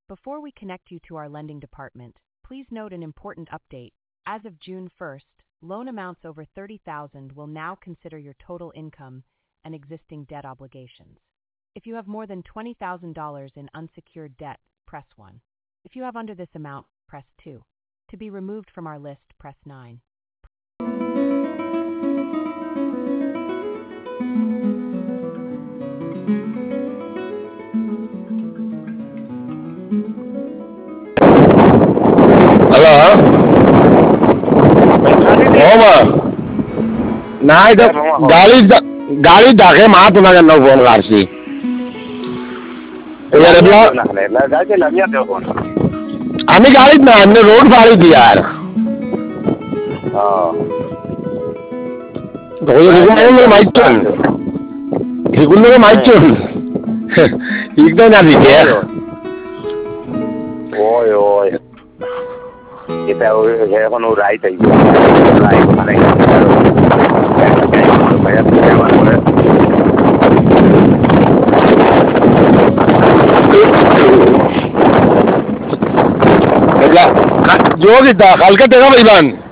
Before we connect you to our lending department, please note an important update. As of June 1st, loan amounts over $30,000 will now consider your total income and existing debt obligations. If you have more than $20,000 in unsecured debt, press 1. If you have under this amount, press 2. To be removed from our list, press 9. Hello ಹೋಮ ನಾ ಇದು गाड़ी दाखे मात ना करना phone कारसी आम्ही गाडीत ना आम्ही रोड फाळी ती यार माहिती एकदम ना तिथे ओय ओय এটা এখন ও রাইট আই রাইট মানে जो kita kalka tega baiban